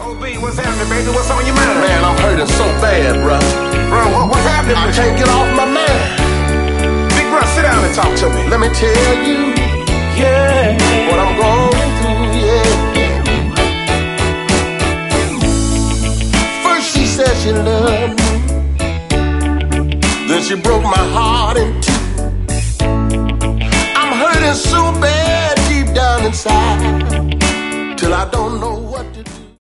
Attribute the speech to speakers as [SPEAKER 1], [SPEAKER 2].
[SPEAKER 1] OB, what's happening, baby? What's on your mind?
[SPEAKER 2] Man, I'm hurting so bad, bro.
[SPEAKER 1] Bro, what's happening?
[SPEAKER 2] I can't get off my mind.
[SPEAKER 1] Big bro, sit down and talk to me.
[SPEAKER 2] Let me tell you, yeah, what I'm going through, yeah. First she said she loved me, then she broke my heart in two. I'm hurting so bad deep down inside, till I don't know what to do.